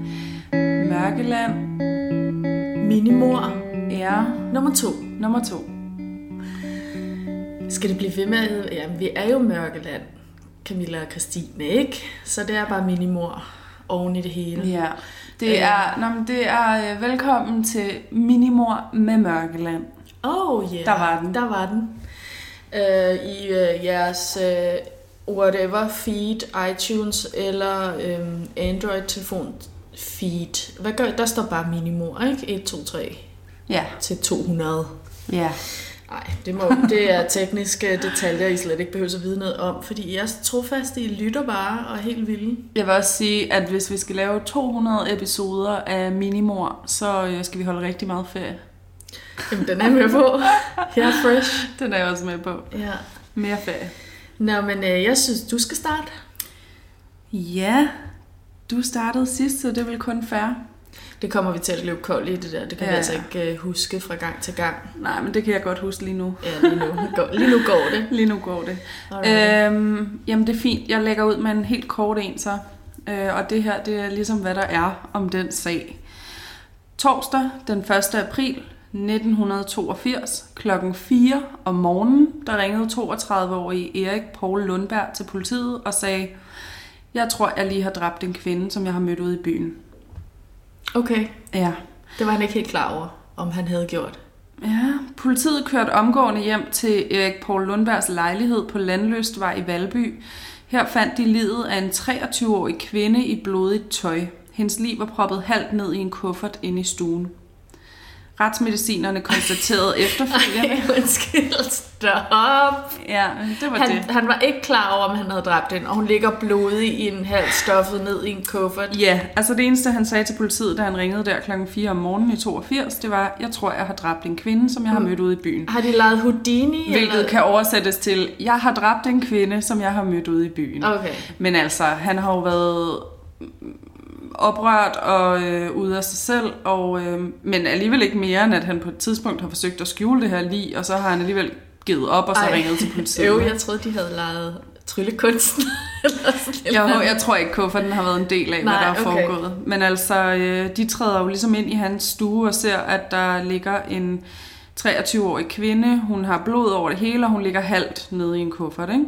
Mørkeland. Minimor. Ja. Nummer 2. Skal det blive ved med at... Jamen, vi er jo Mørkeland, Camilla og Christine, ikke? Så det er bare Minimor oven i det hele. Ja. Det er velkommen til Minimor med Mørkeland. Yeah. Der var den. I jeres whatever feed, iTunes eller Android-telefon feed. Hvad gør der? Står bare Minimor, ikke? 1, 2, 3 Ja. til 200. Ja. Nej, det er tekniske detaljer, I slet ikke behøver at vide noget om, fordi I er trofaste, I lytter bare og er helt vilde. Jeg vil også sige, at hvis vi skal lave 200 episoder af Minimor, så skal vi holde rigtig meget ferie. Jamen, den er med på. Jeg er fresh. Den er jeg også med på. Ja. Mere ferie. Nå, men jeg synes, du skal starte. Ja, du startede sidst, så det er vel kun fair. Det kommer vi til at løbe kold i det der. Det kan vi altså ikke huske fra gang til gang. Nej, men det kan jeg godt huske lige nu. Ja, lige nu går det. Lige nu går det. Jamen, det er fint. Jeg lægger ud med en helt kort en så. Og det her, det er ligesom, hvad der er om den sag. Torsdag, den 1. april 1982, klokken 4 om morgenen, der ringede 32-årige Erik Poul Lundberg til politiet og sagde, jeg tror, jeg lige har dræbt en kvinde, som jeg har mødt ude i byen. Okay. Ja. Det var han ikke helt klar over, om han havde gjort. Ja, politiet kørte omgående hjem til Erik Poul Lundbergs lejlighed på Landlystvej i Valby. Her fandt de liget af en 23-årig kvinde i blodigt tøj. Hendes lig var proppet halvt ned i en kuffert inde i stuen. Retsmedicinerne konstaterede efterfølgende... Undskyld, stop. Ja, det var det. Han var ikke klar over, om han havde dræbt hende, og hun ligger blodig i en halv stoffet ned i en kuffert. Ja, altså det eneste, han sagde til politiet, da han ringede der klokken 4 om morgenen i 82, det var, jeg tror, jeg har dræbt en kvinde, som jeg har mødt ude i byen. Har de lavet Houdini? Hvilket eller? kan oversættes til, jeg har dræbt en kvinde, som jeg har mødt ude i byen. Okay. Men altså, han har jo været oprørt og ude af sig selv, men alligevel ikke mere, end at han på et tidspunkt har forsøgt at skjule det her lig, og så har han alligevel givet op og så ringet til politiet. Jeg troede, de havde lejet tryllekunsten. Jeg tror ikke, kufferten har været en del af, hvad der er foregået. Men altså, de træder jo ligesom ind i hans stue og ser, at der ligger en 23-årig kvinde. Hun har blod over det hele, og hun ligger halvt nede i en kuffert, ikke?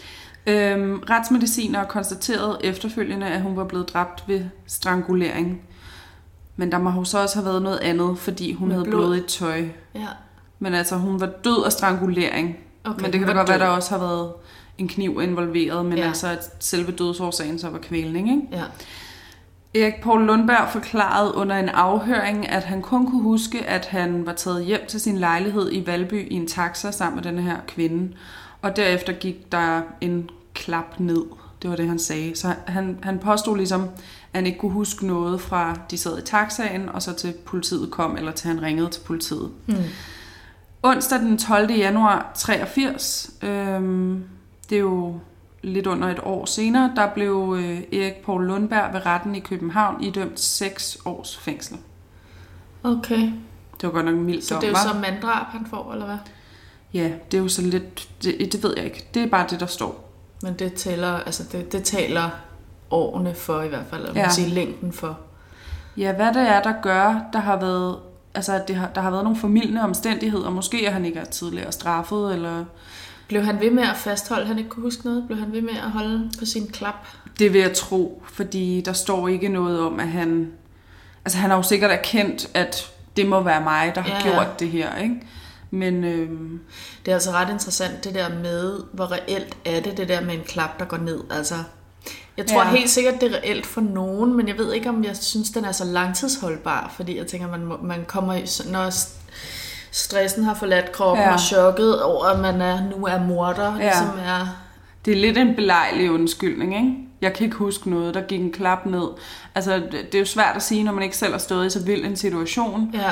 Retsmedicinere konstaterede efterfølgende, at hun var blevet dræbt ved strangulering. Men der må jo så også have været noget andet, fordi hun havde blodigt tøj. Ja. Men altså, hun var død af strangulering. Okay, men det kan da godt være, der også har været en kniv involveret, men altså, at selve dødsårsagen så var kvælning, ikke? Ja. Erik Poul Lundberg forklarede under en afhøring, at han kun kunne huske, at han var taget hjem til sin lejlighed i Valby i en taxa sammen med denne her kvinde. Og derefter gik der en klap ned. Det var det, han sagde. Så han påstod ligesom, at han ikke kunne huske noget fra, de sad i taxaen, og så til politiet kom, eller til han ringede til politiet. Onsdag den 12. januar 83, det er jo lidt under et år senere, der blev Erik Poul Lundberg ved retten i København idømt 6 års fængsel. Okay. Det var godt nok en mild dom, så det er jo så manddrab, han får, eller hvad? Ja, det er jo så lidt... Det ved jeg ikke. Det er bare det, der står. Men det tæller, altså det taler årene for i hvert fald, eller man sige længden for. Ja, hvad det er, der gør, der har været... Altså, der har været nogle formildende omstændigheder, og måske er han ikke tidligere straffet, eller... Blev han ved med at fastholde, han ikke kunne huske noget? Blev han ved med at holde på sin klap? Det vil jeg tro, fordi der står ikke noget om, at han... Altså, han har jo sikkert erkendt, at det må være mig, der har gjort det her, ikke? Men det er altså ret interessant det der med, hvor reelt er det der med en klap, der går ned. Altså, jeg tror helt sikkert, det er reelt for nogen, men jeg ved ikke, om jeg synes, den er så langtidsholdbar, fordi jeg tænker, man kommer, når stressen har forladt kroppen og chokket over, at man nu er morder. Ligesom det er lidt en belejlig undskyldning, ikke? Jeg kan ikke huske noget, der gik en klap ned. Altså, det er jo svært at sige, når man ikke selv har stået i så vild en situation. Ja.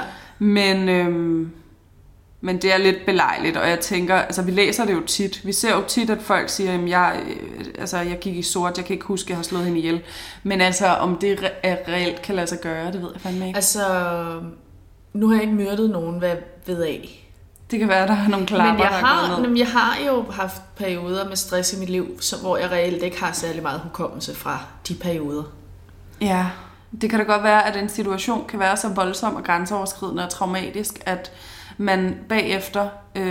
Men det er lidt belejligt, og jeg tænker, altså vi læser det jo tit. Vi ser jo tit, at folk siger, at jeg gik i sort, jeg kan ikke huske, at jeg har slået hende ihjel. Men altså, om det reelt kan lade sig gøre, det ved jeg fandme ikke. Altså, nu har jeg ikke myrdet nogen, hvad ved af. Det kan være, der er nogle klapper, men jeg har jo haft perioder med stress i mit liv, hvor jeg reelt ikke har særlig meget hukommelse fra de perioder. Ja. Det kan da godt være, at en situation kan være så voldsom og grænseoverskridende og traumatisk, at man bagefter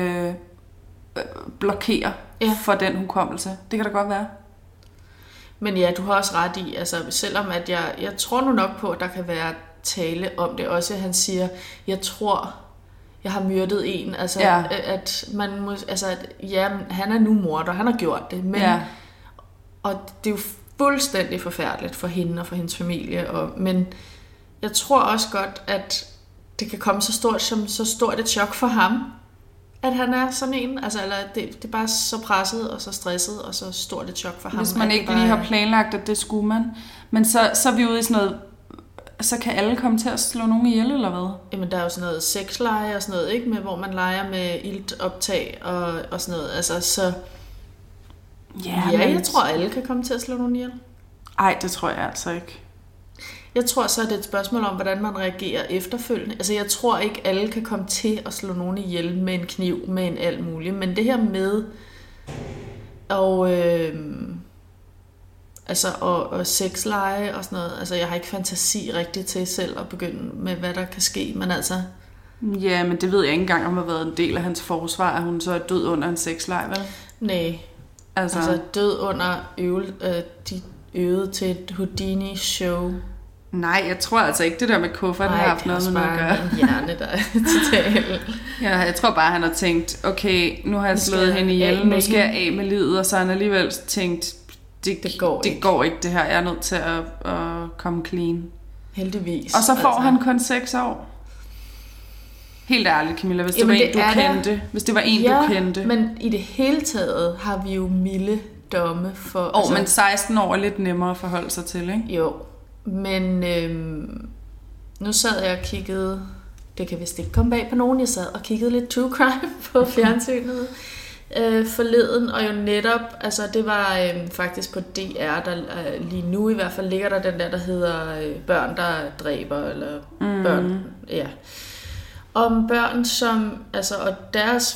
blokerer for den hukommelse. Det kan da godt være. Men ja, du har også ret i, altså selvom at jeg tror nu nok på, at der kan være tale om det også. Han siger, jeg tror, jeg har myrdet en. Altså, at man må, altså, han er nu morder, han har gjort det. Men, og det er jo fuldstændig forfærdeligt for hende og for hendes familie. Men jeg tror også godt, at det kan komme så stort et chok for ham, at han er sådan en. Altså, eller det er bare så presset og så stresset og så stort et chok for ham. Hvis man ikke lige har planlagt, at det skulle man. Men så er vi ude i sådan noget. Så kan alle komme til at slå nogen ihjel, eller hvad? Jamen, der er jo sådan noget sexleje og sådan noget, ikke? Med, hvor man leger med iltoptag og sådan noget. Altså, så... jeg tror, alle kan komme til at slå nogen ihjel. Ej, det tror jeg altså ikke. Jeg tror så, det er et spørgsmål om, hvordan man reagerer efterfølgende. Altså, jeg tror ikke, alle kan komme til at slå nogen ihjel med en kniv, med en alt muligt. Men det her med... Og sexleje og sådan noget. Altså, jeg har ikke fantasi rigtigt til selv at begynde med, hvad der kan ske, men altså... Ja, men det ved jeg ikke engang, om har været en del af hans forsvar, at hun så er død under en sexleje, vel? Nej. Altså død under de øvede til et Houdini-show. Nej, jeg tror altså ikke, det der med kufferten har haft noget med at gøre. Nej, det er hjerne, der er totalt. Ja, jeg tror bare, han har tænkt, okay, nu har jeg slået hende ihjel, nu skal jeg af med livet, og så har han alligevel tænkt... Det går ikke det her. Jeg er nødt til at komme clean. Heldigvis. Og så får han kun 6 år. Helt ærligt, Camilla, hvis det var en, du kendte. Hvis det var en, du kendte. Men i det hele taget har vi jo milde domme for... men 16 år er lidt nemmere at forholde sig til, ikke? Jo, men nu sad jeg og kiggede... Det kan vist ikke komme bag på nogen. Jeg sad og kiggede lidt true crime på fjernsynet. Forleden, og jo netop, altså det var faktisk på DR, der lige nu i hvert fald ligger der den der hedder børn, der dræber, eller børn, om børn, som, altså, og deres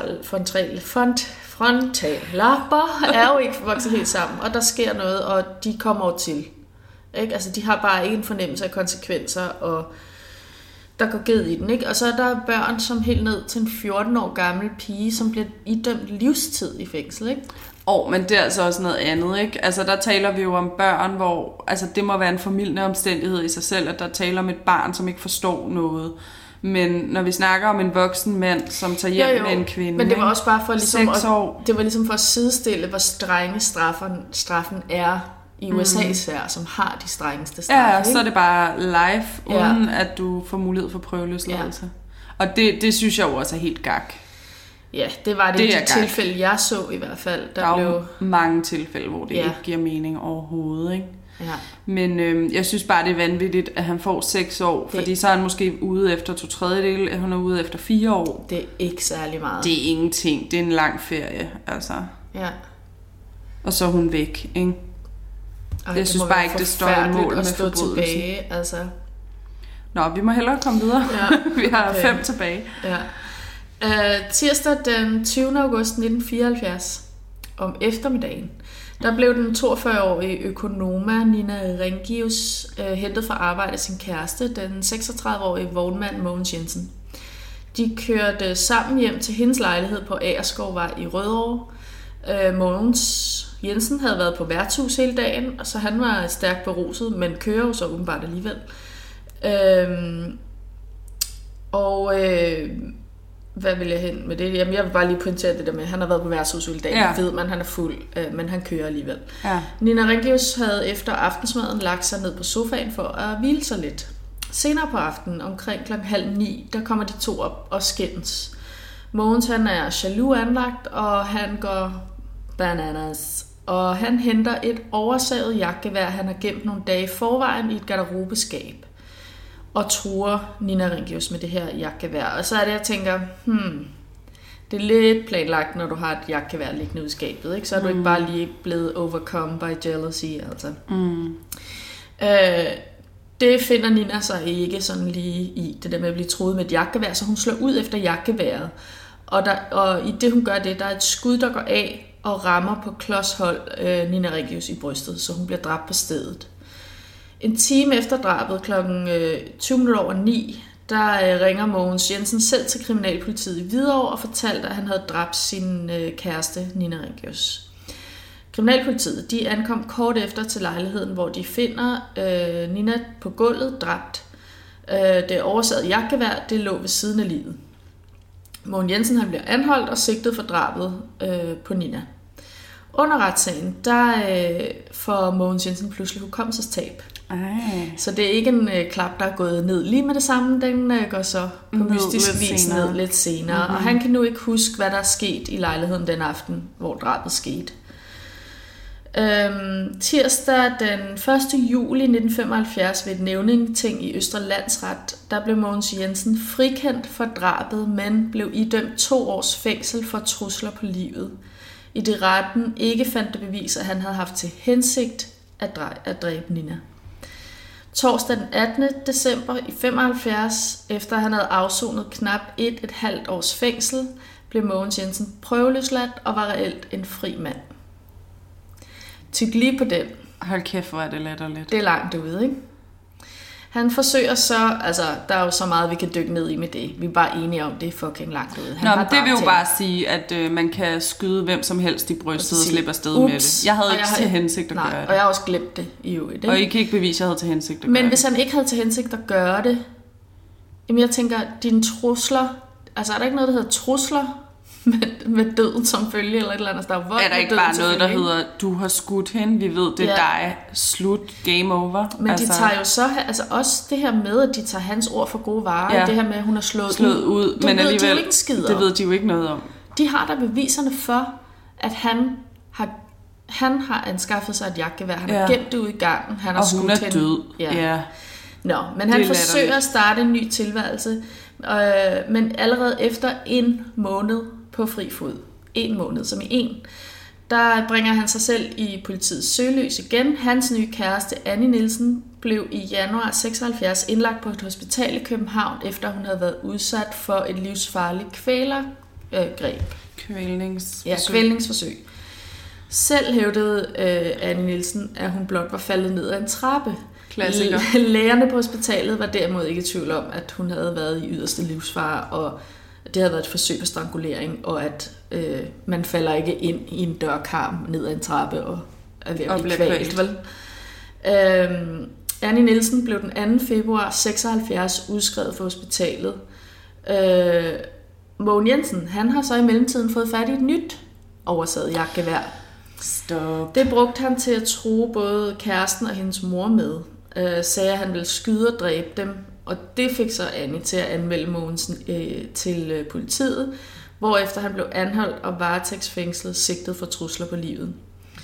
frontallapper er jo ikke vokset helt sammen, og der sker noget, og de kommer jo til, ikke? Altså de har bare ikke en fornemmelse af konsekvenser, og der går ged i den, ikke? Og så er der børn, som helt ned til en 14 år gammel pige, som bliver idømt livstid i fængsel, ikke? Men det er altså også noget andet, ikke? Altså der taler vi jo om børn, hvor altså det må være en formildende omstændighed i sig selv, at der taler om et barn, som ikke forstår noget. Men når vi snakker om en voksen mand, som tager hjem med en kvinde, men det var også bare for ligesom det var ligesom for at sidestille, hvor strenge straffen er i USA især, som har de strengeste straffe. Ja, så er det bare live, uden at du får mulighed for prøveløsladelse. Og det synes jeg jo også er helt gak. Ja, det var det i de tilfælde, jeg så i hvert fald. Der er jo mange tilfælde, hvor det ikke giver mening overhovedet, ikke? Ja. Men jeg synes bare, det er vanvittigt, at han får 6 år, fordi så er han måske ude efter 2/3, at hun er ude efter 4 år. Det er ikke særlig meget. Det er ingenting. Det er en lang ferie, altså. Ja. Og så er hun væk, ikke? Jeg synes bare ikke, det står i mål med forbrydelsen. Tilbage, altså. Nå, vi må hellere komme videre. Ja. Vi har 5 tilbage. Ja. Tirsdag den 20. august 1974, om eftermiddagen, der blev den 42-årige økonoma Nina Rengius hentet fra arbejde af sin kæreste, den 36-årige vognmand Mogens Jensen. De kørte sammen hjem til hendes lejlighed på Agerskovvej i Rødovre. Mogens Jensen havde været på værtshus hele dagen, og så han var stærkt beruset, men kører jo så åbenbart alligevel. Hvad vil jeg hen med det? Jamen, jeg vil bare lige pointere det der med, at han har været på værtshus hele dagen. Ja. Ved man, han er fuld, men han kører alligevel. Ja. Nina Rengius havde efter aftensmaden lagt sig ned på sofaen for at hvile sig lidt. Senere på aftenen, omkring 8:30, der kommer de to op og skændes. Mogens, han er jaloux anlagt, og han går bananas. Og han henter et oversavet jagtgevær, han har gemt nogle dage i forvejen i et garderobeskab. Og truer Nina Rengius med det her jagtgevær. Og så er det, jeg tænker, det er lidt planlagt, når du har et jagtgevær liggende ude i skabet, ikke? Så er du ikke bare lige blevet overcome by jealousy, altså. Det finder Nina sig ikke sådan lige i, det der med at blive truet med et jagtgevær, så hun slår ud efter jagtgeværet. Og i det, hun gør det, der er et skud, der går af og rammer på klodshold Nina Rengius i brystet, så hun bliver dræbt på stedet. En time efter drabet klokken 9:20, der ringer Mogens Jensen selv til kriminalpolitiet i Hvidovre og fortalte, at han havde dræbt sin kæreste, Nina Ringius. Kriminalpolitiet, de ankom kort efter til lejligheden, hvor de finder Nina på gulvet dræbt. Det oversaget jagtgevær, det lå ved siden af livet. Mogens Jensen han bliver anholdt og sigtet for drabet på Nina. Under retssagen, der får Mogens Jensen pludselig hukommelsestab. Så det er ikke en klap, der er gået ned lige med det samme. Den går så på mystisk vis ned lidt senere. Mm-hmm. Og han kan nu ikke huske, hvad der er sket i lejligheden den aften, hvor drabet skete. Tirsdag den 1. juli 1975 ved et nævningeting i Østre Landsret, der blev Mogens Jensen frikendt for drabet, men blev idømt 2 års fængsel for trusler på livet. I det retten ikke fandt det bevis, at han havde haft til hensigt at dræbe Nina. Torsdag den 18. december i 75, efter han havde afsonet knap 1,5 års fængsel, blev Mogens Jensen prøveløsladt og var reelt en fri mand. Tyk lige på den. Hold kæft, hvor er det latterligt. Det er langt ude, ikke? Han forsøger så, altså der er jo så meget, vi kan dykke ned i med det. Vi er bare enige om, det er fucking langt ude. Men det vil jo bare sige, at man kan skyde hvem som helst i brystet og slippe afsted med det. Jeg havde ikke til hensigt at gøre det. Og jeg har også glemt det i øvrigt. Og I kan ikke bevise, at jeg havde til hensigt at gøre det. Men hvis han ikke havde til hensigt at gøre det, jamen jeg tænker, dine trusler, altså er der ikke noget, der hedder trusler? Med døden som følge, eller et eller andet. Der er, er der ikke bare noget, der hedder, du har skudt hende, vi ved, det er dig, slut, game over. Men altså, de tager jo så, altså også det her med, at de tager hans ord for gode varer, det her med, at hun har slået ud. Men ved alligevel, de jo ikke skid det ved de jo ikke noget om. De har der beviserne for, at han har anskaffet sig et jagtgevær. Han har gemt det ud i gangen. Han har og hun er hende. Død. Ja. Nå, men han forsøger at starte en ny tilværelse, men allerede efter 1 måned på fri fod, 1 måned som i 1, der bringer han sig selv i politiets søgelys igen. Hans nye kæreste, Annie Nielsen, blev i januar 76 indlagt på et hospital i København, efter hun havde været udsat for et livsfarligt kvælergreb. Kvælningsforsøg. Selv hævdede Annie Nielsen, at hun blot var faldet ned ad en trappe. Klassiker. Lægerne på hospitalet var derimod ikke i tvivl om, at hun havde været i yderste livsfare, og det havde været et forsøg på strangulering, og at man falder ikke ind i en dørkarm ned ad en trappe og er ved at blive kvalt. Vel? Annie Nielsen blev den 2. februar 76 udskrevet fra hospitalet. Mogens Jensen, han har så i mellemtiden fået fat i et nyt oversaget jagtgevær. Stop. Det brugte han til at true både kæresten og hendes mor med. Sagde, at han ville skyde og dræbe dem, og det fik så Annie til at anmelde Mogensen til politiet, hvorefter han blev anholdt og varetægtsfængslet, sigtet for trusler på livet.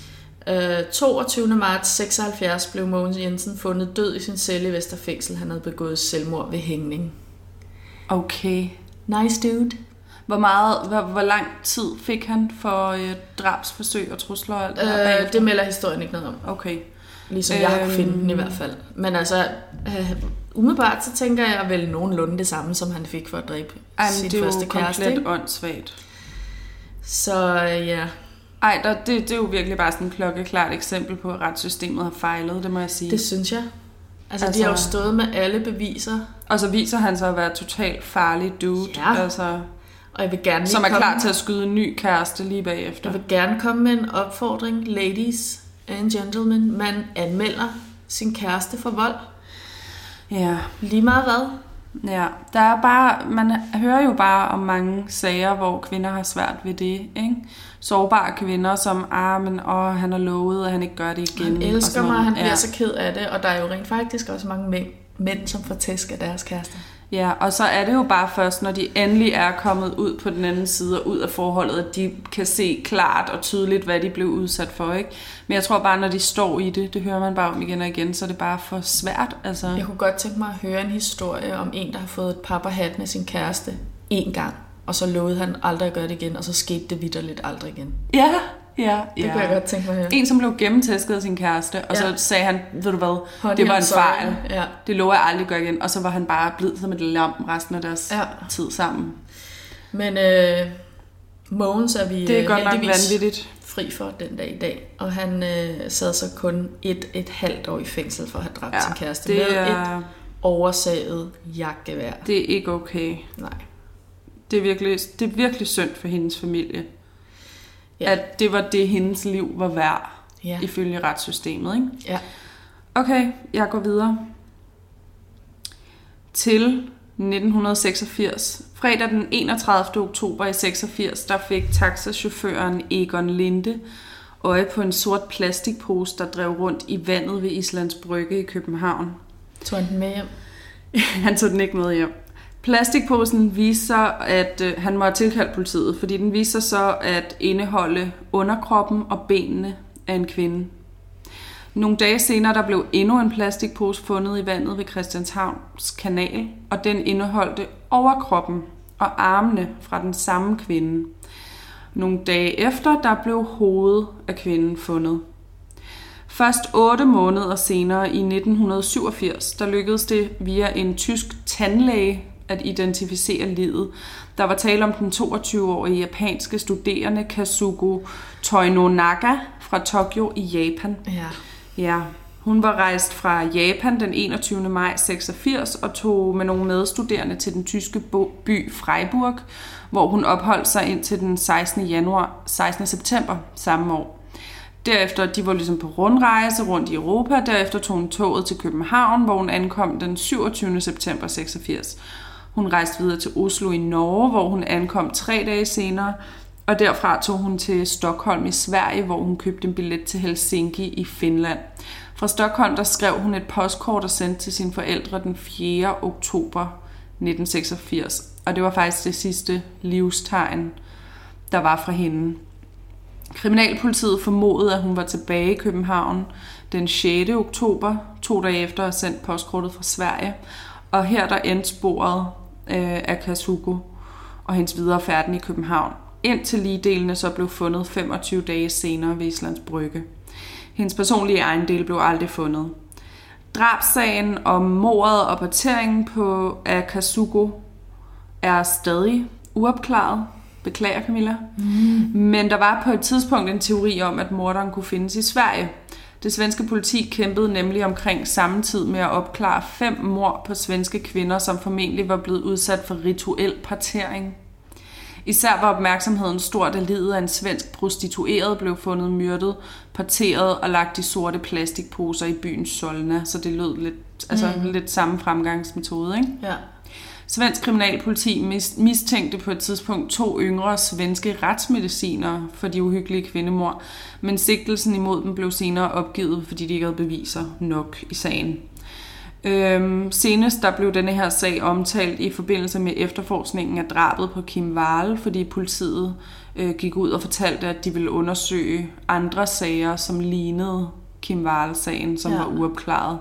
22. marts 76 blev Mogens Jensen fundet død i sin celle i Vesterfængsel. Han havde begået selvmord ved hængning. Okay. Nice dude. Hvor lang tid fik han for drabsforsøg og trusler og alt det her bagefter? Det melder historien ikke noget om. Okay. Ligesom jeg har finde den i hvert fald. Men altså, umiddelbart så tænker jeg vel nogenlunde det samme, som han fik for at dræbe sin første kæreste. Det er jo komplet åndssvagt. Så ja. Ej, det er jo virkelig bare sådan et klokkeklart eksempel på, at retssystemet har fejlet, det må jeg sige. Det synes jeg. Altså, de har jo stået med alle beviser. Og så viser han sig at være totalt farlig dude. Ja. Altså, og jeg vil gerne som er klar til at skyde en ny kæreste lige bagefter. Jeg vil gerne komme med en opfordring, ladies and gentlemen. Man anmelder sin kæreste for vold. Ja. Lige meget hvad? Ja, der er bare, man hører jo bare om mange sager, hvor kvinder har svært ved det, ikke? Sårbare kvinder, som, han har lovet, at han ikke gør det igen. Han elsker mig, han bliver så ked af det, og der er jo rent faktisk også mange mænd, som får tæsk af deres kærester. Ja, og så er det jo bare først, når de endelig er kommet ud på den anden side og ud af forholdet, at de kan se klart og tydeligt, hvad de blev udsat for, ikke? Men jeg tror bare, når de står i det hører man bare om igen og igen, så er det bare for svært, altså. Jeg kunne godt tænke mig at høre en historie om en, der har fået et papperhat med sin kæreste én gang, og så lovede han aldrig at gøre det igen, og så skete det vitterligt aldrig igen. Ja. Det kunne jeg godt tænke mig at høre. En, som blev gennemtæsket af sin kæreste, og så sagde han, ved du hvad, det var en fejl. Ja. Det lover jeg aldrig at gøre igen. Og så var han bare blevet som et lam resten af deres tid sammen. Men Mogens er vi det er godt nok vanvittigt. fri for den dag i dag. Og han sad så kun et halvt år i fængsel for at have dræbt sin kæreste med et oversaget jagtgevær. Det er ikke okay. Nej. Det er virkelig synd for hendes familie. Ja. At det var det, hendes liv var værd, ifølge retssystemet. Ikke? Ja. Okay, jeg går videre. Til 1986. Fredag den 31. oktober i 86, der fik taxachaufføren Egon Linde øje på en sort plastikpose, der drev rundt i vandet ved Islands Brygge i København. Tog han den med hjem? Han tog den ikke med hjem. Plastikposen viser, at han må have tilkaldt politiet, fordi den viser så at indeholde underkroppen og benene af en kvinde. Nogle dage senere der blev endnu en plastikpose fundet i vandet ved Christianshavns Kanal, og den indeholdte overkroppen og armene fra den samme kvinde. Nogle dage efter der blev hovedet af kvinden fundet. Først 8 måneder senere i 1987, der lykkedes det via en tysk tandlæge at identificere liget. Der var tale om den 22-årige japanske studerende Kazuko Toyonaka fra Tokyo i Japan. Ja, hun var rejst fra Japan den 21. maj 86 og tog med nogle medstuderende til den tyske by Freiburg, hvor hun opholdt sig indtil den 16. september samme år. Derefter, de var ligesom på rundrejse rundt i Europa, derefter tog hun toget til København, hvor hun ankom den 27. september 86. Hun rejste videre til Oslo i Norge, hvor hun ankom 3 dage senere, og derfra tog hun til Stockholm i Sverige, hvor hun købte en billet til Helsinki i Finland. Fra Stockholm, der skrev hun et postkort og sendte til sine forældre den 4. oktober 1986, og det var faktisk det sidste livstegn, der var fra hende. Kriminalpolitiet formodede, at hun var tilbage i København den 6. oktober, 2 dage efter at have sendt postkortet fra Sverige. Og her der endte sporet af Kazuko og hendes videre færden i København, indtil ligdelene så blev fundet 25 dage senere ved Islands Brygge. Hendes personlige ejendele blev aldrig fundet. Drabssagen om mordet og parteringen af Kazuko er stadig uopklaret. Beklager, Camilla. Men der var på et tidspunkt en teori om, at morderen kunne findes i Sverige. Det svenske politi kæmpede nemlig omkring samme tid med at opklare 5 mord på svenske kvinder, som formentlig var blevet udsat for rituel partering. Især var opmærksomheden stor, da liget af en svensk prostitueret blev fundet myrdet, parteret og lagt i sorte plastikposer i byen Solna. Så det lød lidt samme fremgangsmetode, ikke? Ja. Svensk kriminalpoliti mistænkte på et tidspunkt 2 yngre svenske retsmedicinere for de uhyggelige kvindemord, men sigtelsen imod dem blev senere opgivet, fordi de ikke havde beviser nok i sagen. Senest der blev denne her sag omtalt i forbindelse med efterforskningen af drabet på Kim Wall, fordi politiet gik ud og fortalte, at de ville undersøge andre sager, som lignede Kim Wall-sagen, som var uopklaret.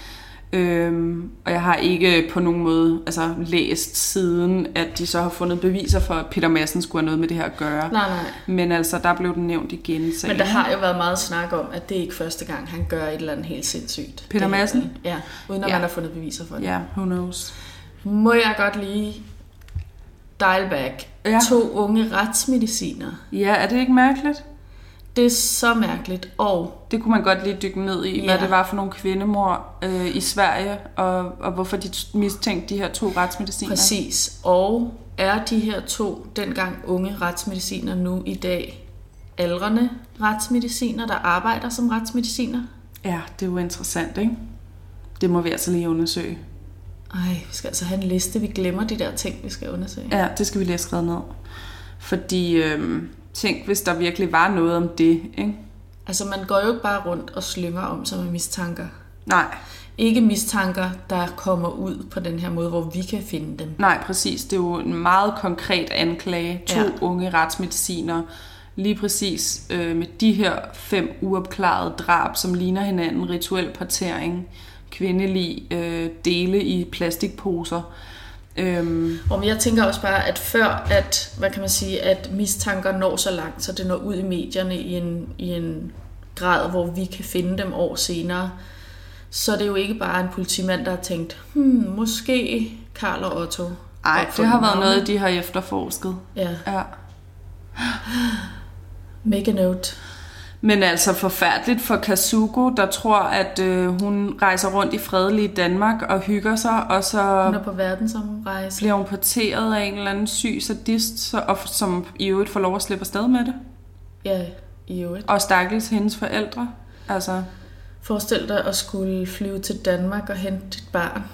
Og jeg har ikke på nogen måde læst siden, at de så har fundet beviser for, at Peter Madsen skulle have noget med det her at gøre. Nej. Men der blev den nævnt igen. Men der har jo været meget snak om, at det ikke første gang, han gør et eller andet helt sindssygt. Peter Madsen? Ja, uden at man har fundet beviser for det. Ja, who knows. Må jeg godt lige dial back. 2 unge retsmediciner. Ja, er det ikke mærkeligt? Det er så mærkeligt, og det kunne man godt lige dykke ned i, hvad det var for nogle kvindemord i Sverige, og hvorfor de mistænkte de her 2 retsmediciner. Præcis, og er de her 2 dengang unge retsmediciner nu i dag aldrende retsmediciner, der arbejder som retsmediciner? Ja, det er jo interessant, ikke? Det må vi altså lige undersøge. Vi skal altså have en liste, vi glemmer de der ting, vi skal undersøge. Ja, det skal vi lige have skrevet ned. Fordi tænk, hvis der virkelig var noget om det, ikke? Altså, man går jo ikke bare rundt og slynger om sig med mistanker. Nej. Ikke mistanker, der kommer ud på den her måde, hvor vi kan finde dem. Nej, præcis. Det er jo en meget konkret anklage. 2 unge retsmediciner. Lige præcis med de her 5 uopklarede drab, som ligner hinanden. Rituel partering, kvindelig dele i plastikposer. Og jeg tænker også bare, at før at mistanker når så langt, så det når ud i medierne i en grad, hvor vi kan finde dem år senere, så er det jo ikke bare en politimand, der har tænkt, måske Karl og Otto. Nej, det har været noget, de har efterforsket. Ja. Make a note. Men altså forfærdeligt for Kazuko, der tror, at hun rejser rundt i fredelige Danmark og hygger sig, og så hun er på verdensomrejse. Bliver hun porteret af en eller anden syg sadist, som i øvrigt får lov at slippe afsted med det. Ja, i øvrigt. Og stakkels hendes forældre. Altså. Forestil dig at skulle flyve til Danmark og hente dit barn.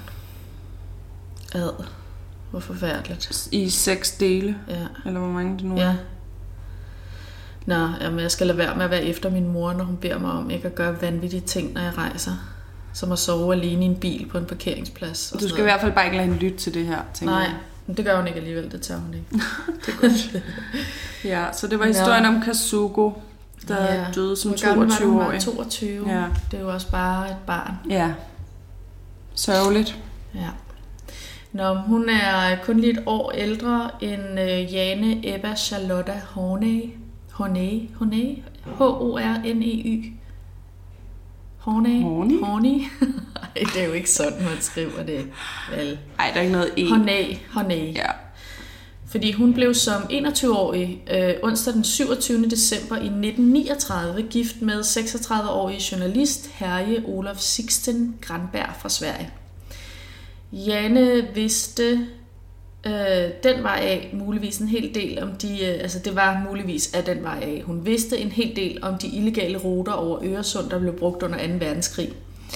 Hvor forfærdeligt. I 6 dele. Ja. Eller hvor mange det nu er. Ja. Jamen, jeg skal lade være med at være efter min mor, når hun beder mig om ikke at gøre vanvittige ting, når jeg rejser. Som at sove alene i en bil på en parkeringsplads. Du skal i hvert fald bare ikke lade hende lytte til det her, tænker jeg. Nej, men det gør hun ikke alligevel, det tager hun ikke. Det er godt. Ja, så det var historien om Kazuko, der døde som 22-årig. 22. Ja. Det er jo også bare et barn. Ja. Sørgeligt. Ja. Hun er kun lige et år ældre end Jane Ebba Charlotte Horney. Horney? H-O-R-N-E-Y. Horney? Ej, det er jo ikke sådan, man skriver det. Vel. Ej, der er ikke noget E. Horney. Ja. Fordi hun blev som 21-årig onsdag den 27. december i 1939 gift med 36-årig journalist Herje Olof Sixten Granberg fra Sverige. Jane vidste den vej af muligvis en hel del om det var muligvis af den vej af. Hun vidste en hel del om de illegale ruter over Øresund, der blev brugt under 2. verdenskrig.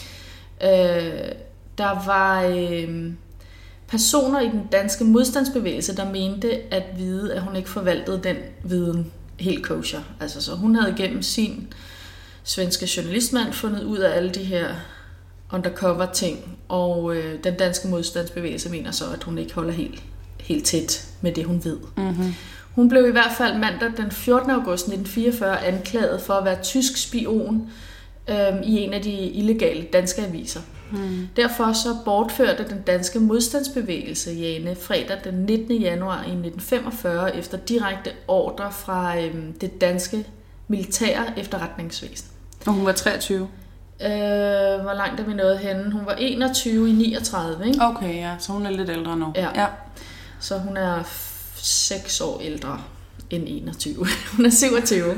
Der var personer i den danske modstandsbevægelse, der mente at vide, at hun ikke forvaltede den viden helt kosher. Altså, så hun havde gennem sin svenske journalistmand fundet ud af alle de her undercover ting, og den danske modstandsbevægelse mener så, at hun ikke holder helt tæt med det, hun ved. Mm-hmm. Hun blev i hvert fald mandag den 14. august 1944 anklaget for at være tysk spion i en af de illegale danske aviser. Mm. Derfor så bortførte den danske modstandsbevægelse Jane fredag den 19. januar i 1945 efter direkte ordre fra det danske militære efterretningsvæsen. Og hun var 23? Hvor langt er vi nået henne? Hun var 21 i 39, ikke? Okay, ja. Så hun er lidt ældre nu. Ja. Så hun er 6 år ældre end 21. Hun er 27.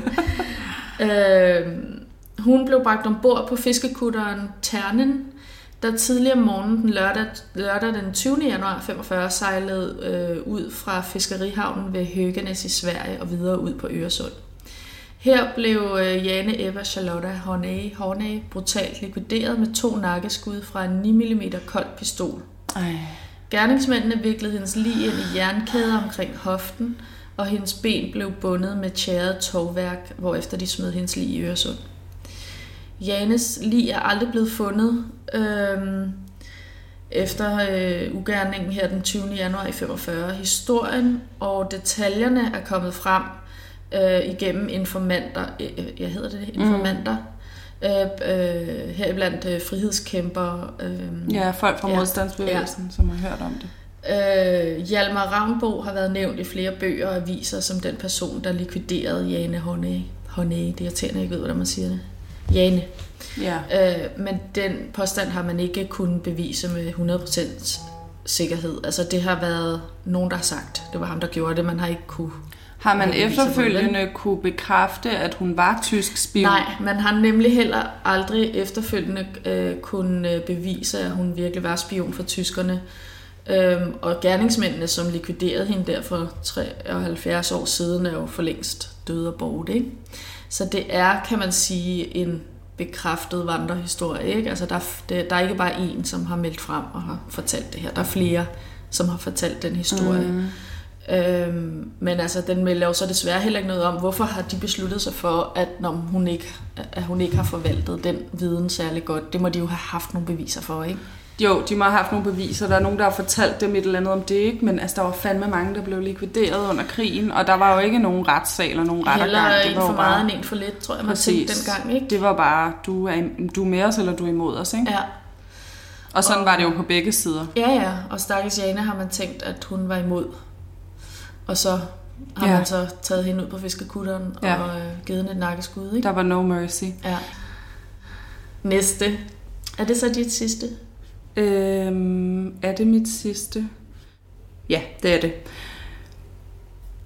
Hun blev bragt ombord på fiskekutteren Ternen, der tidligere om morgenen den lørdag den 20. januar 45 sejlede ud fra fiskerihavnen ved Höganäs i Sverige og videre ud på Øresund. Her blev Jane Ebba Charlotte Horney brutalt likvideret med 2 nakkeskud fra en 9 mm kold pistol. Gerningsmændene viklede hendes lig ind i jernkæder omkring hoften, og hendes ben blev bundet med tjæret tovværk, hvorefter de smed hendes lig i Øresund. Janes lig er aldrig blevet fundet efter ugerningen her den 20. januar i 45. Historien og detaljerne er kommet frem igennem informanter, informanter, heriblandt frihedskæmper. Folk fra modstandsbevægelsen, som har hørt om det. Hjalmar Ravnbo har været nævnt i flere bøger og aviser som den person, der likviderede Jane Horney. Det er irriterende, jeg ikke ved, hvordan man siger det. Jane. Ja. Men den påstand har man ikke kunnet bevise med 100% sikkerhed. Altså det har været nogen, der har sagt. Det var ham, der gjorde det. Man har ikke kunne. Har man efterfølgende kunne bekræfte, at hun var tysk spion? Nej, man har nemlig heller aldrig efterfølgende kunne bevise, at hun virkelig var spion for tyskerne. Og gerningsmændene, som likviderede hende der for 73 år siden, er jo for længst døde og borte, ikke? Så det er, kan man sige, en bekræftet vandrehistorie, ikke? Altså der er ikke bare en, som har meldt frem og har fortalt det her. Der er flere, som har fortalt den historie. Men altså, den melder jo så desværre heller ikke noget om, hvorfor har de besluttet sig for, at hun ikke har forvaltet den viden særlig godt. Det må de jo have haft nogle beviser for, ikke? Jo, de må have haft nogle beviser. Der er nogen, der har fortalt dem et eller andet om det, ikke? Men altså, der var fandme mange, der blev likvideret under krigen, og der var jo ikke nogen retssal eller nogen rettergang. Heller en for meget end en for lidt, tror jeg, man tænkte dengang, ikke? Det var bare, du er med os, eller du er imod os, ikke? Ja. Og sådan var det jo på begge sider. Ja, og stakkels Jane har man tænkt, at hun var imod. Og så har man så taget hende ud på fiskekutteren og givet hende et nakkeskud, ikke? Der var no mercy. Ja. Næste. Er det så dit sidste? Er det mit sidste? Ja, det er det.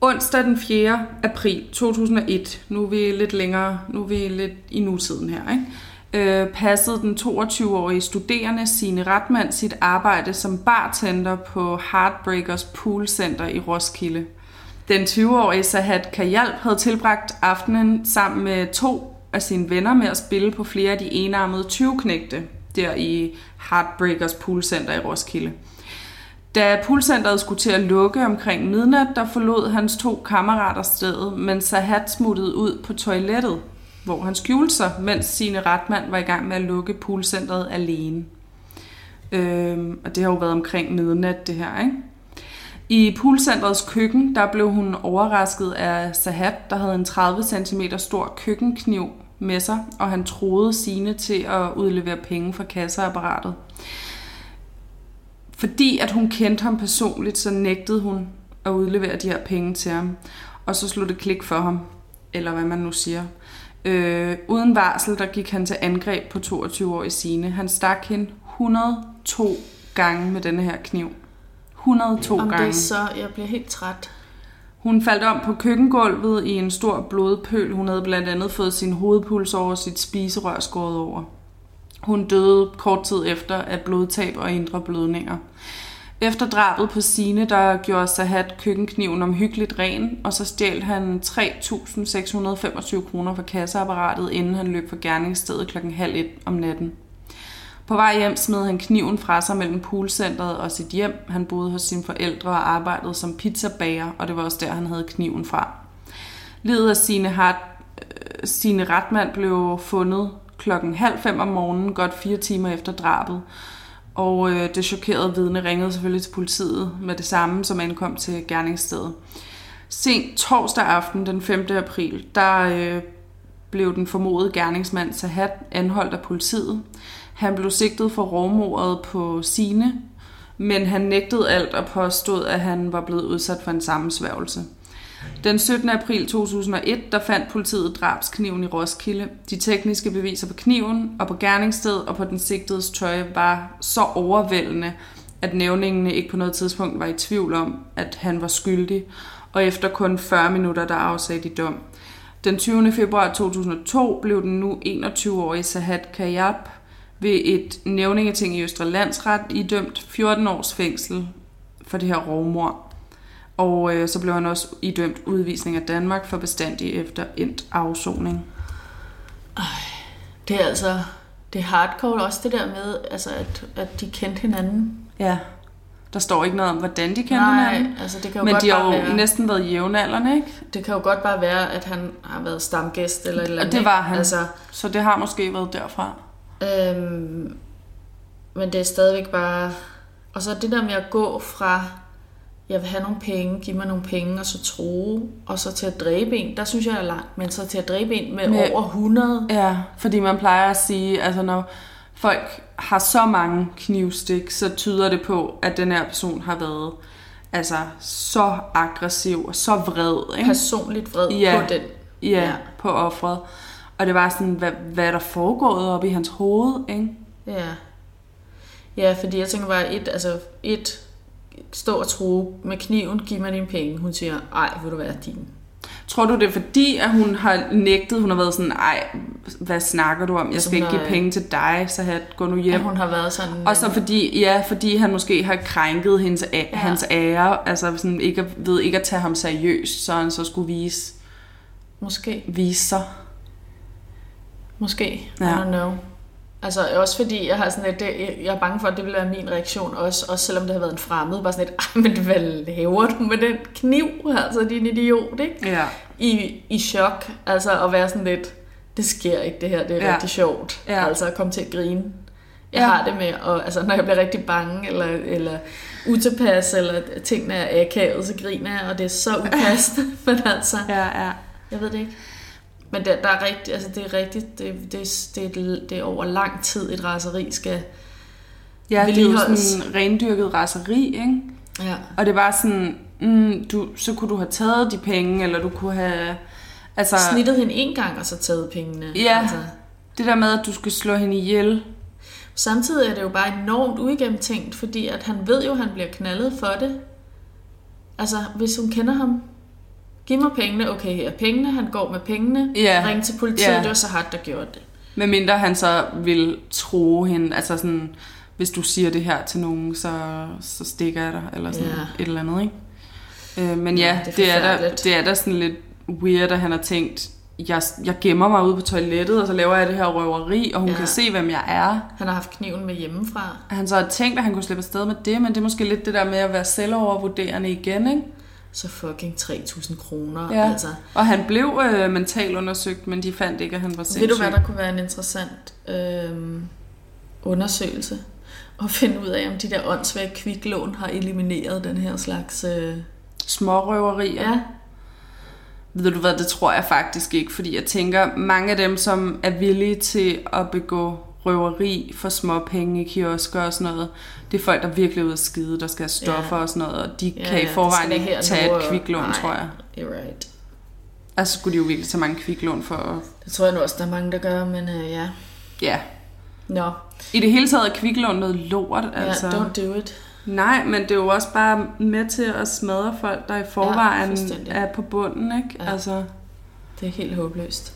Onsdag den 4. april 2001, nu er vi lidt i nutiden her, ikke? Passede den 22-årige studerende Signe Rathmann sit arbejde som bartender på Heartbreakers Pool Center i Roskilde. Den 20-årige Sahat Kayal havde tilbragt aftenen sammen med 2 af sine venner med at spille på flere af de enarmede 20-knægte der i Heartbreakers Pool Center i Roskilde. Da poolcenteret skulle til at lukke omkring midnat, der forlod hans 2 kammerater stedet, men Sahat smuttede ud på toilettet, hvor han skjulte sig, mens Signe Rathmann var i gang med at lukke poolcenteret alene. Og det har jo været omkring midnat, det her, ikke? I poolcenterets køkken, der blev hun overrasket af Sahat, der havde en 30 cm stor køkkenkniv med sig, og han troede Signe til at udlevere penge fra kasseapparatet. Fordi at hun kendte ham personligt, så nægtede hun at udlevere de her penge til ham. Og så slog det klik for ham, eller hvad man nu siger. Uden varsel, der gik han til angreb på 22-årige Signe. Han stak hende 102 gange med denne her kniv. 102 gange. Det er så, jeg bliver helt træt. Hun faldt om på køkkengulvet i en stor blodpøl. Hun havde blandt andet fået sin hovedpuls over sit spiserør skåret over. Hun døde kort tid efter af blodtab og indre blødninger. Efter drabet på Signe, der gjorde Sahat køkkenkniven omhyggeligt ren, og så stjal han 3.625 kroner fra kasseapparatet, inden han løb fra gerningsstedet 12:30 om natten. På vej hjem smed han kniven fra sig mellem poolcenteret og sit hjem. Han boede hos sine forældre og arbejdede som pizzabager, og det var også der, han havde kniven fra. Liget af Signe Rathmann blev fundet 4:30 om morgenen, godt 4 timer efter drabet. Og det chokerede vidne ringede selvfølgelig til politiet med det samme, som ankom til gerningsstedet. Sent torsdag aften, den 5. april, der blev den formodede gerningsmand Sahat anholdt af politiet. Han blev sigtet for rovmordet på Signe, men han nægtede alt og påstod, at han var blevet udsat for en sammensværgelse. Den 17. april 2001, der fandt politiet drabskniven i Roskilde. De tekniske beviser på kniven og på gerningsstedet og på den sigtedes tøj var så overvældende, at nævningene ikke på noget tidspunkt var i tvivl om, at han var skyldig, og efter kun 40 minutter, der afsagde de dom. Den 20. februar 2002 blev den nu 21-årige Sahat Kayal ved et nævningeting i Østre Landsret idømt 14 års fængsel for det her rovmord. Og så blev han også idømt udvisning af Danmark for bestandig efter endt afsoning. Det er altså, det er hardcore også det der med, altså at de kendte hinanden. Ja, der står ikke noget om, hvordan de kendte hinanden. Altså det kan jo men godt de har jo være, næsten været jævnaldrende, ikke? Det kan jo godt bare være, at han har været stamgæst eller et eller andet. Og det var han, altså, så det har måske været derfra. Men det er stadigvæk bare... Og så det der med at gå fra... Jeg vil have nogle penge, give mig nogle penge, og så true, og så til at dræbe en, der synes jeg er langt, men så til at dræbe en med over 100. Ja, fordi man plejer at sige, altså når folk har så mange knivstik, så tyder det på, at den her person har været altså så aggressiv og så vred. Ikke? Personligt vred på den. Ja, på offeret. Og det var sådan, hvad der foregået op i hans hoved, ikke? Ja. Ja, fordi jeg tænker bare, et stå og true med kniven, giv mig dine penge. Hun siger, ej, vil du være din. Tror du det er fordi, at hun har nægtet, hun har været sådan, ej, hvad snakker du om? Jeg skal ikke give penge til dig, så gå nu hjem. Ja, hun har været sådan... Og så fordi han måske har krænket hans ære, altså sådan ikke at tage ham seriøst, så han så skulle vise sig. Måske, I don't know. Altså også fordi jeg har sådan jeg er bange for, at det vil være min reaktion også selvom det har været en fremmed, bare sådan men hvad laver du med den kniv? Altså din idiot, ikke? Ja. I chok, altså at være sådan lidt, det sker ikke det her, det er rigtig sjovt, altså at komme til at grine. Jeg har det med, og altså når jeg bliver rigtig bange eller utilpas, eller tingene er akavet, så griner jeg, og det er så upassende, men altså, jeg ved det ikke. Men der er rigtigt, altså det er rigtigt, det er over lang tid et raseri skal vedligeholdes. Det er jo sådan rendyrket raseri, ikke? Ja. Og det var sådan, så kunne du have taget de penge, eller du kunne have... Altså, snittet hende en gang, og så taget pengene. Ja, altså. Det der med, at du skulle slå hende ihjel. Samtidig er det jo bare enormt uigennemtænkt, fordi at han ved jo, at han bliver knaldet for det. Altså, hvis hun kender ham, Giv mig pengene, okay, her er pengene, han går med pengene, ring til politiet, det var Sahad, der gjorde det. Medmindre han så vil tro hende, altså sådan, hvis du siger det her til nogen, så stikker jeg dig, eller sådan et eller andet, ikke? Men det er da sådan lidt weird, at han har tænkt, jeg gemmer mig ude på toilettet, og så laver jeg det her røveri, og hun kan se, hvem jeg er. Han har haft kniven med hjemmefra. Han så har tænkt, at han kunne slippe afsted med det, men det er måske lidt det der med at være selvovervurderende igen, ikke? Så fucking 3.000 kroner, altså. Og han blev mentalt undersøgt, men de fandt ikke, at han var sindssyg. Ved du, hvad der kunne være en interessant undersøgelse? At finde ud af, om de der åndssvage kviklån har elimineret den her slags... smårøverier. Ja. Ved du hvad, det tror jeg faktisk ikke, fordi jeg tænker, mange af dem, som er villige til at begå røveri for små penge i kiosker og sådan noget, det er folk, der virkelig er ude at skide, der skal have stoffer og sådan noget, og de kan i forvejen ikke tage et kviklån, tror jeg. You're right. Altså skulle de jo virkelig tage mange kviklån for at... Det tror jeg nu også, der er mange, der gør, men ja. Ja. Nå. I det hele taget er kviklån noget lort, altså. Ja, don't do it. Nej, men det er jo også bare med til at smadre folk, der i forvejen er på bunden, ikke? Ja. Altså. Det er helt håbløst.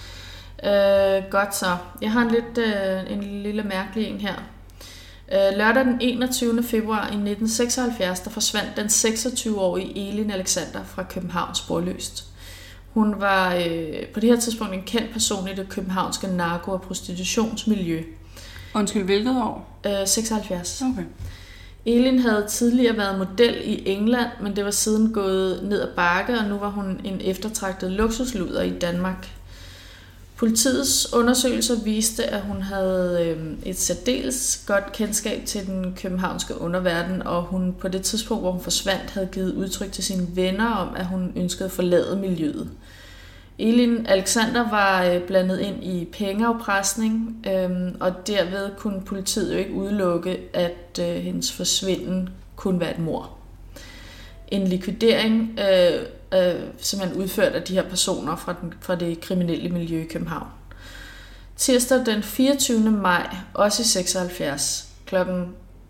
Godt så. Jeg har en lille mærkelig en her. Lørdag den 21. februar i 1976, der forsvandt den 26-årige Elin Alexander fra København sporløst. Hun var på det her tidspunkt en kendt person i det københavnske narko- og prostitutionsmiljø. Undskyld, hvilket år? 76. Okay. Elin havde tidligere været model i England, men det var siden gået ned ad bakke, og nu var hun en eftertragtet luksusluder i Danmark. Politiets undersøgelser viste, at hun havde et særdeles godt kendskab til den københavnske underverden, og hun på det tidspunkt, hvor hun forsvandt, havde givet udtryk til sine venner om, at hun ønskede at forlade miljøet. Elin Alexander var blandet ind i pengeafpresning, og derved kunne politiet jo ikke udelukke, at hendes forsvinden kunne være et mord. En likvidering, som man udførte af de her personer fra det kriminelle miljø i København. Tirsdag den 24. maj, også i 76, klokken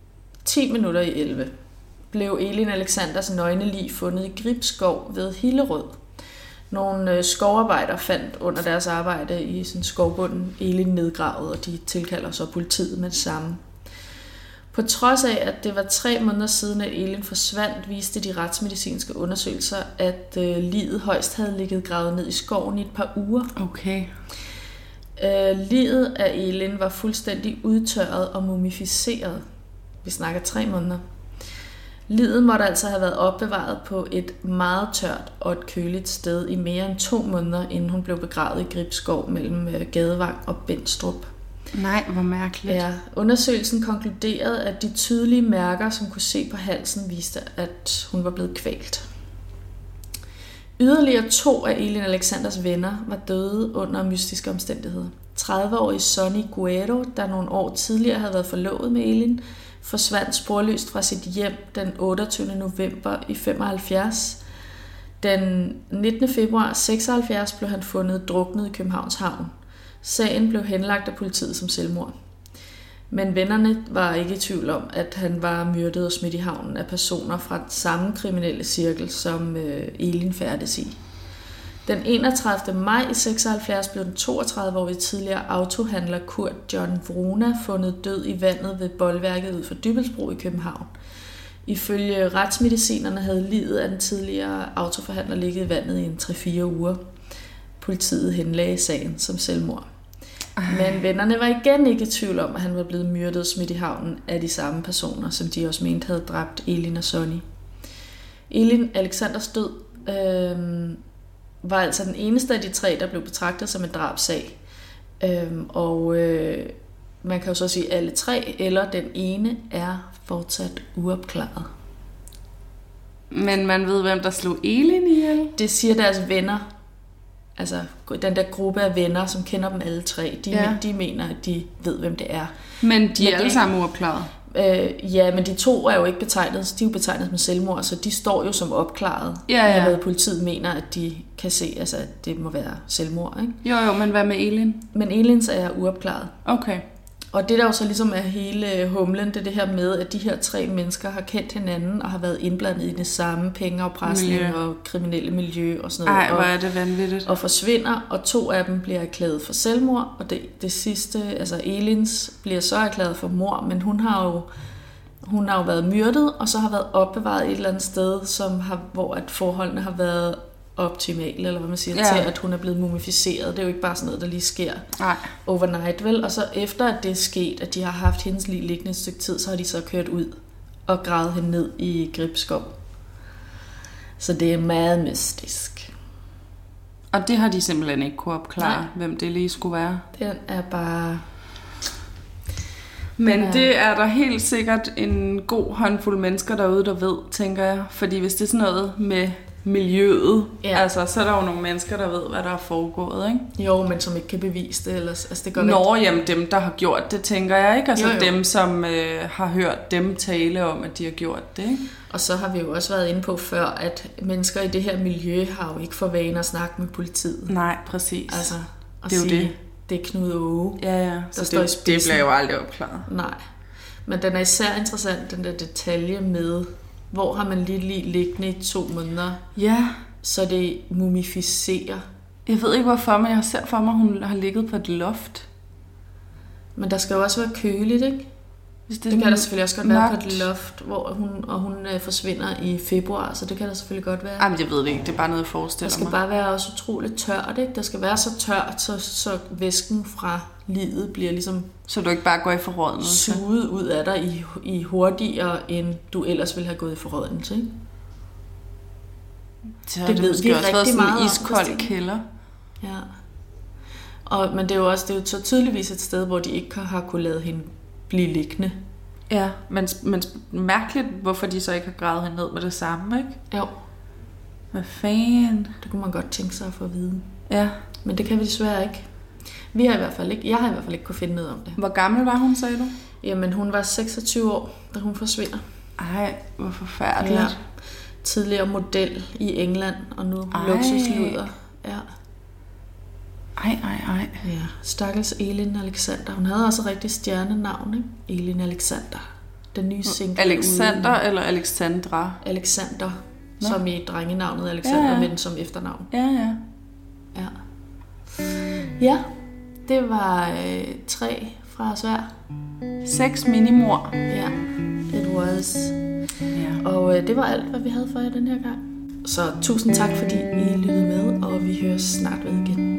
10:11, blev Elin Alexanders nøgne lig fundet i Gribskov ved Hillerød. Nogle skovarbejdere fandt under deres arbejde i sådan skovbunden Elin nedgravet, og de tilkalder så politiet med det samme. På trods af, at det var 3 måneder siden, at Elin forsvandt, viste de retsmedicinske undersøgelser, at liget højst havde ligget gravet ned i skoven i et par uger. Okay. Liget af Elin var fuldstændig udtørret og mumificeret. Vi snakker 3 måneder. Liget måtte altså have været opbevaret på et meget tørt og et køligt sted i mere end 2 måneder, inden hun blev begravet i Gribskov mellem Gadevang og Bendstrup. Nej, hvor mærkeligt. Ja, undersøgelsen konkluderede, at de tydelige mærker, som kunne se på halsen, viste, at hun var blevet kvalt. Yderligere 2 af Elin Alexanders venner var døde under mystiske omstændigheder. 30-årige Sonny Guerrero, der nogle år tidligere havde været forlovet med Elin, forsvandt sporløst fra sit hjem den 28. november i 75. Den 19. februar 76 blev han fundet druknet i Københavns Havn. Sagen blev henlagt af politiet som selvmord. Men vennerne var ikke i tvivl om, at han var myrdet og smidt i havnen af personer fra samme kriminelle cirkel, som Elin færdes i. Den 31. maj i 76 blev den 32-årige tidligere autohandler Kurt John Vrona fundet død i vandet ved Boldværket ud for Dybbølsbro i København. Ifølge retsmedicinerne havde liget af den tidligere autoforhandler ligget i vandet i en 3-4 uger. Politiet henlagde sagen som selvmord. Men vennerne var igen ikke i tvivl om, at han var blevet myrdet og smidt i havnen af de samme personer, som de også mente havde dræbt Elin og Sonny. Elin Alexanders død var altså den eneste af de 3, der blev betragtet som en drabsag. Man kan jo så sige, at alle 3 eller den ene er fortsat uopklaret. Men man ved, hvem der slog Elin ihjel? Det siger deres venner. Altså den der gruppe af venner, som kender dem alle 3, de mener, at de ved, hvem det er. Men de er alle sammen uopklaret? Ja, men de 2 er jo ikke betegnet, de er jo betegnet som selvmord, så de står jo som opklaret. Ja. Hvad politiet mener, at de kan se, altså at det må være selvmord, ikke? Jo, men hvad med Elin? Men Elins er uopklaret. Okay. Og det der jo så ligesom er hele humlen, det her med, at de her 3 mennesker har kendt hinanden og har været indblandet i det samme pengeafpresning og kriminelle miljø og sådan noget. Ej, hvor er det vanvittigt. Og forsvinder, og 2 af dem bliver erklæret for selvmord, og det sidste, altså Elins, bliver så erklæret for mord, men hun har jo været myrdet, og så har været opbevaret et eller andet sted, hvor at forholdene har været optimale, eller hvad man siger, til at hun er blevet mumificeret. Det er jo ikke bare sådan noget, der lige sker overnight, vel? Og så efter at det er sket, at de har haft hendes lig liggende et stykke tid, så har de så kørt ud og gravet hende ned i Gribskov. Så det er meget mystisk. Og det har de simpelthen ikke kunne opklare, hvem det lige skulle være. Det er bare... Men det er der helt sikkert en god håndfuld mennesker derude, der ved, tænker jeg. Fordi hvis det er sådan noget med miljøet, altså, så er der jo nogle mennesker, der ved, hvad der er foregået, ikke? Jo, men som ikke kan bevise det. Altså, det går jamen dem, der har gjort det, tænker jeg, ikke? Altså jo. Dem, som har hørt dem tale om, at de har gjort det, ikke? Og så har vi jo også været inde på før, at mennesker i det her miljø har jo ikke for vane at snakke med politiet. Nej, præcis. Altså, det er jo det. Det er Knud Åge, der står i spidsen. Det bliver jo aldrig opklaret. Nej, men den er især interessant, den der detalje med, hvor har man lige liggende i 2 måneder, så det mumificerer. Jeg ved ikke hvorfor, men jeg ser for mig, at hun har ligget på et loft. Men der skal jo også være køligt, ikke? Det kan der selvfølgelig også godt være på et loft, hvor hun forsvinder i februar, så det kan der selvfølgelig godt være. Jamen, jeg ved det ikke, det er bare noget, jeg forestiller mig. Det skal bare være også utroligt tørt, ikke? Der skal være så tørt, så væsken fra livet bliver ligesom... Så du ikke bare går i forrådnelse? Suget ud af dig i hurtigere, end du ellers ville have gået i forrådnelse, ikke? Det ved vi rigtig meget om. En iskold kælder. Ja. Men det er jo så tydeligvis et sted, hvor de ikke har kunnet lade hende blive liggende. Ja, men mærkeligt, hvorfor de så ikke har gravet hende ned med det samme, ikke? Jo. Hvad fanden? Det kunne man godt tænke sig at få at vide. Ja. Men det kan vi desværre ikke. Jeg har i hvert fald ikke kunne finde noget om det. Hvor gammel var hun, sagde du? Jamen, hun var 26 år, da hun forsvinder. Ej, hvor forfærdeligt. Ja. Tidligere model i England, og nu luksusluder. Ja. Ej. Ja, stakkels Elin Alexander. Hun havde også et rigtig stjernenavn, ikke? Elin Alexander. Den nye single. Alexander eller Alexandra? Alexander, som i drengenavnet Alexander, men som efternavn. Ja. Ja, det var 3 fra os hver. 6 minimor. Ja, it was. Ja. Og det var alt, hvad vi havde for jer den her gang. Så tusind tak, fordi I lyttede med, og vi høres snart ved igen.